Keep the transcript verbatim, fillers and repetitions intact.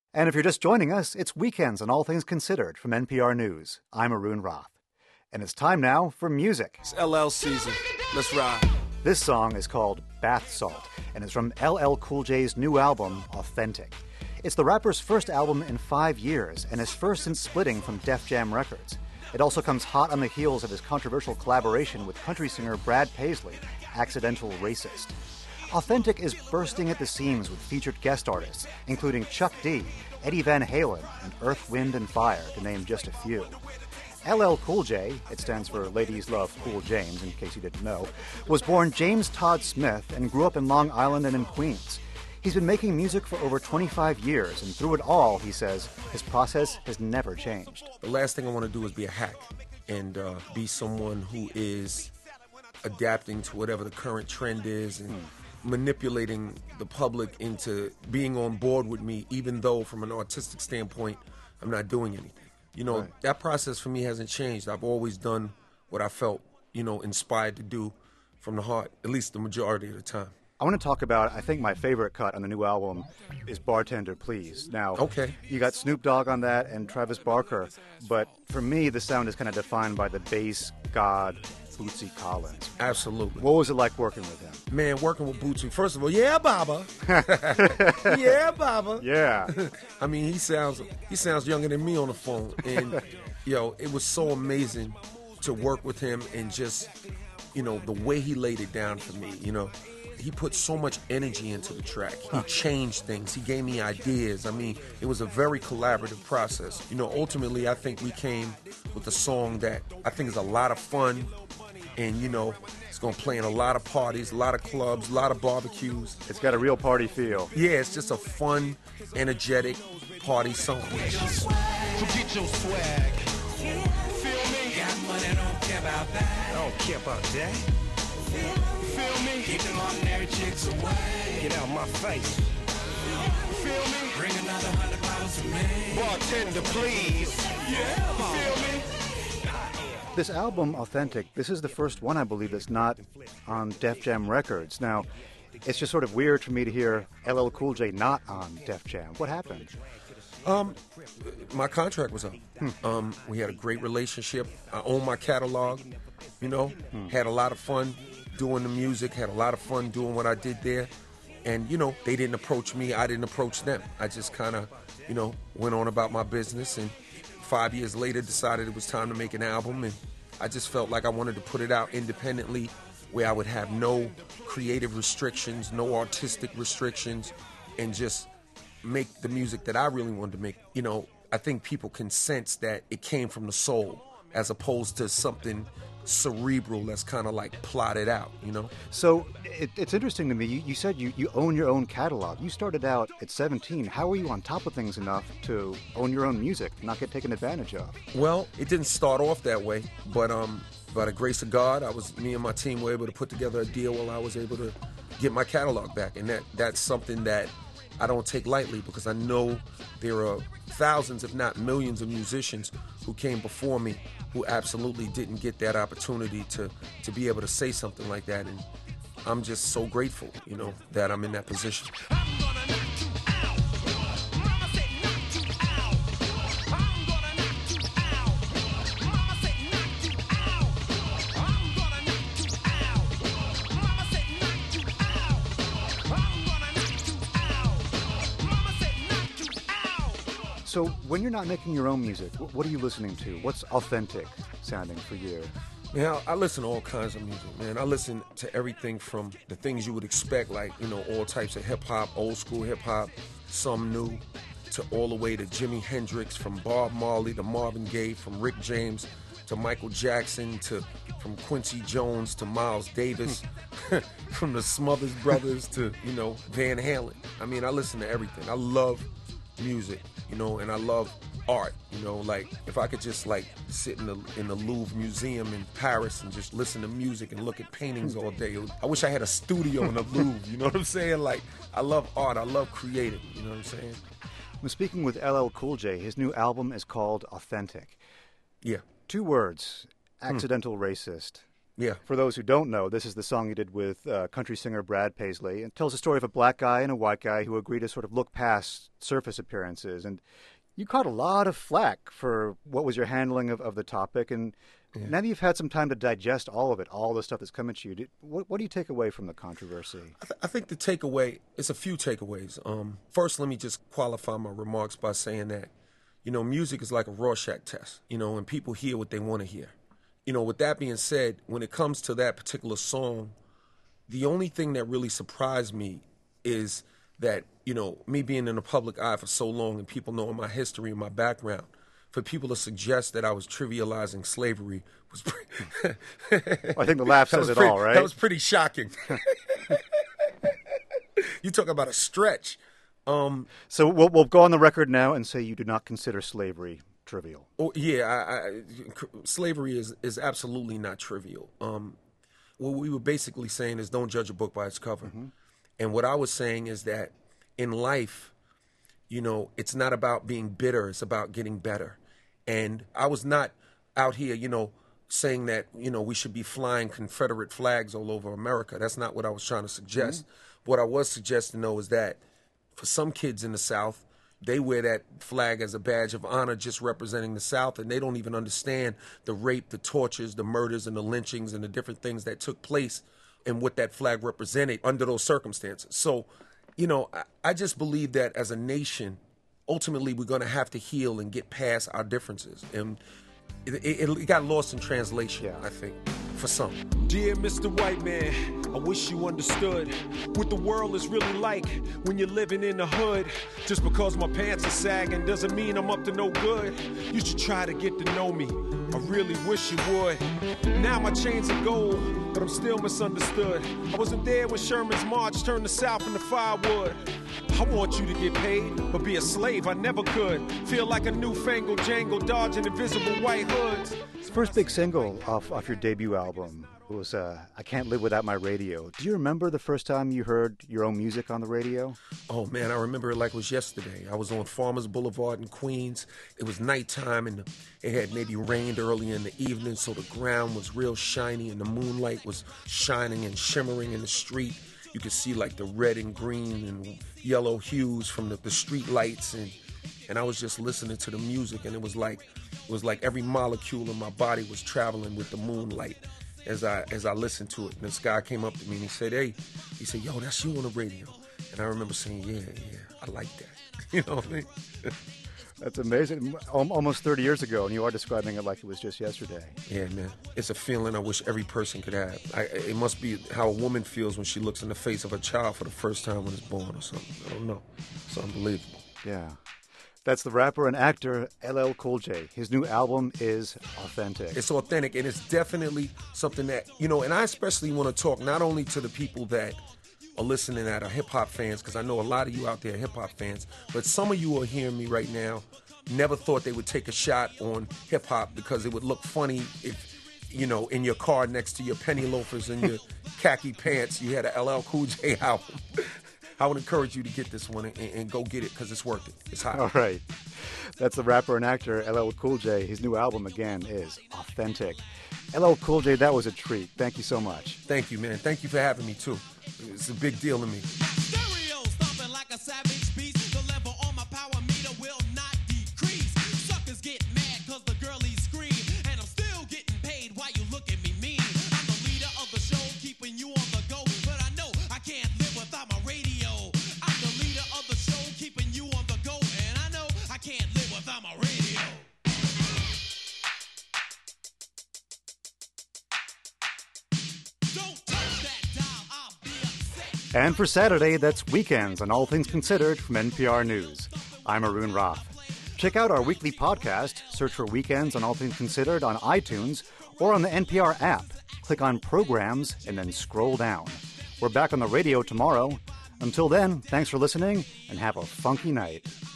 And if you're just joining us, it's Weekends on All Things Considered from N P R News. I'm Arun Roth. And it's time now for music. It's L L season. Let's ride. This song is called Bath Salt, and it's from L L Cool J's new album, Authentic. It's the rapper's first album in five years, and his first since splitting from Def Jam Records. It also comes hot on the heels of his controversial collaboration with country singer Brad Paisley, Accidental Racist. Authentic is bursting at the seams with featured guest artists, including Chuck D, Eddie Van Halen, and Earth, Wind and Fire, to name just a few. L L Cool J, it stands for Ladies Love Cool James, in case you didn't know, was born James Todd Smith and grew up in Long Island and in Queens. He's been making music for over twenty-five years, and through it all, he says, his process has never changed. The last thing I want to do is be a hack and uh, be someone who is adapting to whatever the current trend is and hmm. manipulating the public into being on board with me, even though from an artistic standpoint, I'm not doing anything. You know, right. That process for me hasn't changed. I've always done what I felt, you know, inspired to do from the heart, at least the majority of the time. I want to talk about, I think my favorite cut on the new album is Bartender, Please. Now, okay. You got Snoop Dogg on that and Travis Barker, but for me, the sound is kind of defined by the bass god, Bootsy Collins. Absolutely. What was it like working with him? Man, working with Bootsy, first of all, yeah, Baba. yeah, Baba. Yeah. I mean, he sounds he sounds younger than me on the phone. And, yo, it was so amazing to work with him and just, you know, the way he laid it down for me, you know. He put so much energy into the track. He changed things. He gave me ideas. I mean, it was a very collaborative process. You know, ultimately, I think we came with a song that I think is a lot of fun. And, you know, it's going to play in a lot of parties, a lot of clubs, a lot of barbecues. It's got a real party feel. Yeah, it's just a fun, energetic party song. Forget your swag. Feel me? Got money, don't care about that. I don't care about that. Feel me? Keep them ordinary chicks away. Get out my face. Feel me? Bring another hundred bottles to me. Bartender, please. Yeah, feel me? This album, Authentic, this is the first one, I believe, that's not on Def Jam Records. Now, it's just sort of weird for me to hear L L Cool J not on Def Jam. What happened? Um, my contract was up. Hmm. Um, we had a great relationship. I own my catalog, you know, hmm. had a lot of fun doing the music, had a lot of fun doing what I did there. And, you know, they didn't approach me, I didn't approach them. I just kind of, you know, went on about my business, and five years later decided it was time to make an album, and I just felt like I wanted to put it out independently where I would have no creative restrictions, no artistic restrictions, and just make the music that I really wanted to make. You know, I think people can sense that it came from the soul as opposed to something cerebral that's kind of like plotted out, you know? So it, it's interesting to me. You, you said you, you own your own catalog. You started out at seventeen. How were you on top of things enough to own your own music, not get taken advantage of? Well, it didn't start off that way, but um, by the grace of God, I was me and my team were able to put together a deal where I was able to get my catalog back, and that that's something that I don't take lightly, because I know there are thousands, if not millions, of musicians who came before me who absolutely didn't get that opportunity to, to be able to say something like that. And I'm just so grateful, you know, that I'm in that position. So when you're not making your own music, what are you listening to? What's authentic sounding for you? Yeah, I listen to all kinds of music, man. I listen to everything from the things you would expect, like, you know, all types of hip-hop, old school hip-hop, some new, to all the way to Jimi Hendrix, from Bob Marley to Marvin Gaye, from Rick James to Michael Jackson, to from Quincy Jones to Miles Davis, from the Smothers Brothers to, you know, Van Halen. I mean, I listen to everything. I love music, you know, and I love art, you know. Like, if I could just like sit in the in the Louvre Museum in Paris and just listen to music and look at paintings all day. I wish I had a studio in the Louvre, you know what I'm saying? Like, I love art, I love creating, you know what I'm saying? I'm speaking with L L Cool J. His new album is called Authentic. Yeah. Two words, Accidental hmm. Racist. Yeah. For those who don't know, this is the song you did with uh, country singer Brad Paisley. It tells the story of a black guy and a white guy who agree to sort of look past surface appearances. And you caught a lot of flack for what was your handling of, of the topic. And yeah. now that you've had some time to digest all of it, all the stuff that's coming to you, did, what, what do you take away from the controversy? I, th- I think the takeaway is a few takeaways. Um, first, let me just qualify my remarks by saying that, you know, music is like a Rorschach test, you know, and people hear what they want to hear. You know, with that being said, when it comes to that particular song, the only thing that really surprised me is that, you know, me being in the public eye for so long and people knowing my history and my background, for people to suggest that I was trivializing slavery was pretty... I think the laugh says it pretty, all, right? That was pretty shocking. You talk about a stretch. Um, so we'll, we'll go on the record now and say you do not consider slavery trivial. Oh, yeah, I, I, slavery is, is absolutely not trivial. Um, what we were basically saying is don't judge a book by its cover. Mm-hmm. And what I was saying is that in life, you know, it's not about being bitter. It's about getting better. And I was not out here, you know, saying that, you know, we should be flying Confederate flags all over America. That's not what I was trying to suggest. Mm-hmm. What I was suggesting, though, is that for some kids in the South, they wear that flag as a badge of honor just representing the South, and they don't even understand the rape, the tortures, the murders, and the lynchings, and the different things that took place and what that flag represented under those circumstances. So, you know, I, I just believe that as a nation, ultimately we're going to have to heal and get past our differences. And it, it, it got lost in translation, yeah. I think, for some. Dear Mister White Man, I wish you understood what the world is really like when you're living in the hood. Just because my pants are sagging doesn't mean I'm up to no good. You should try to get to know me. I really wish you would. Now my chains are gold, but I'm still misunderstood. I wasn't there when Sherman's march turned the South into firewood. I want you to get paid, but be a slave I never could. Feel like a newfangled jangle dodging invisible white hoods. The first big single off, off your debut album was uh, I Can't Live Without My Radio. Do you remember the first time you heard your own music on the radio? Oh, man, I remember it like it was yesterday. I was on Farmers Boulevard in Queens. It was nighttime, and it had maybe rained early in the evening, so the ground was real shiny, and the moonlight was shining and shimmering in the street. You could see, like, the red and green and yellow hues from the, the street lights, and and I was just listening to the music, and it was like it was like every molecule in my body was traveling with the moonlight as I as I listened to it. And this guy came up to me and he said, "Hey," he said, "Yo, that's you on the radio." And I remember saying, "Yeah, yeah, I like that." You know what I mean? That's amazing. Almost thirty years ago, and you are describing it like it was just yesterday. Yeah, man. It's a feeling I wish every person could have. I, it must be how a woman feels when she looks in the face of a child for the first time when it's born or something. I don't know. It's unbelievable. Yeah. That's the rapper and actor L L Cool J. His new album is Authentic. It's authentic, and it's definitely something that, you know, and I especially want to talk not only to the people that are listening that are hip-hop fans, because I know a lot of you out there are hip-hop fans, but some of you are hearing me right now never thought they would take a shot on hip-hop because it would look funny if, you know, in your car next to your penny loafers and your khaki pants, you had an L L Cool J album. I would encourage you to get this one and, and go get it because it's worth it. It's hot. All right. That's the rapper and actor L L Cool J. His new album, again, is Authentic. L L Cool J, that was a treat. Thank you so much. Thank you, man. Thank you for having me, too. It's a big deal to me. Stereo stomping like a savage beast. The level on my power meter will not decrease. Suckers get mad because the girlies scream. And I'm still getting paid while you look at me mean. I'm the leader of the show, keeping you on the go. But I know I can't live without my radio. I'm the leader of the show, keeping you on the go. And I know I can't live without my radio. Don't touch that dial, I'll be upset. And for Saturday, that's Weekends on All Things Considered from N P R News. I'm Arun Roth. Check out our weekly podcast. Search for Weekends on All Things Considered on iTunes or on the N P R app. Click on Programs and then scroll down. We're back on the radio tomorrow. Until then, thanks for listening and have a funky night.